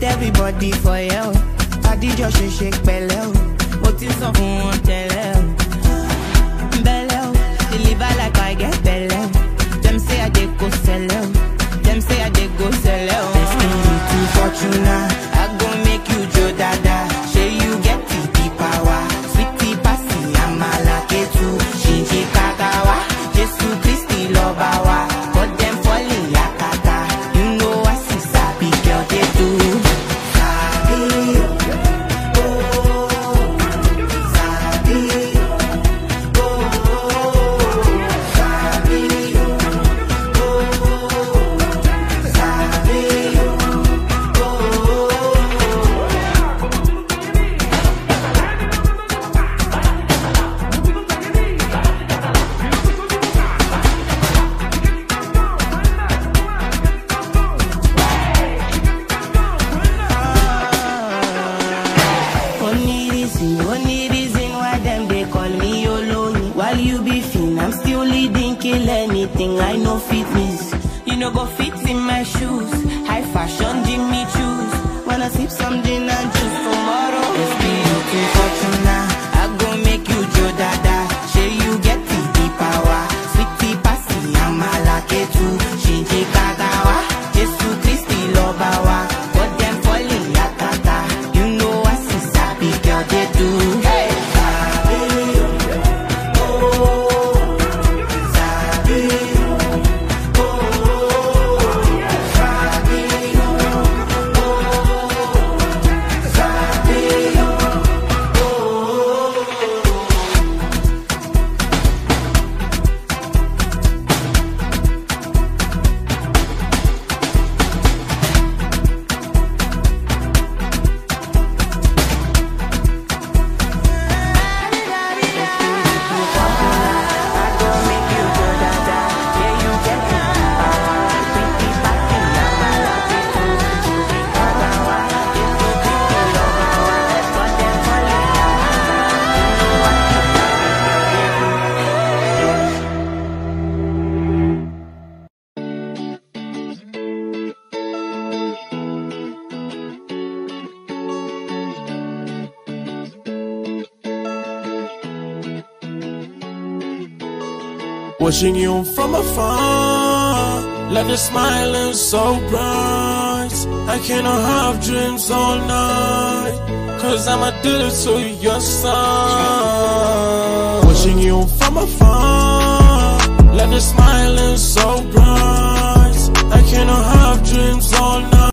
everybody for you. I did your shake belly. What is up on tell belly? Deliver like I get belly. Them say I dey go sell. Them say I dey go sell. Destiny to Fortuna. I go make you Joe Dada. Say you get the power. Sweetie passy, I'm a lucky too. Shinji Kagawa. Jesu Christi Lobawa. Got them falling yakata. You know I see sabi girl they do. Only reason why them they call me Oloni. While you be fin, I'm still leading, kill anything I know fitness. You know go fit in my shoes. High fashion, Jimmy choose. Wanna sip some gin and juice tomorrow? It's beautiful Fortuna. I go make you Joe Dada. Say you get the power. Sweetie passy, I'm a lucky too. Shinji Kagawa. Jesu Christi Lobawa. Got them falling yakata. You know I see sabi girl they do. Hey. Watching you from afar, love your smiling so bright. I cannot have dreams all night, cause I'm addicted to your side. Watching you from afar, love your smiling so bright.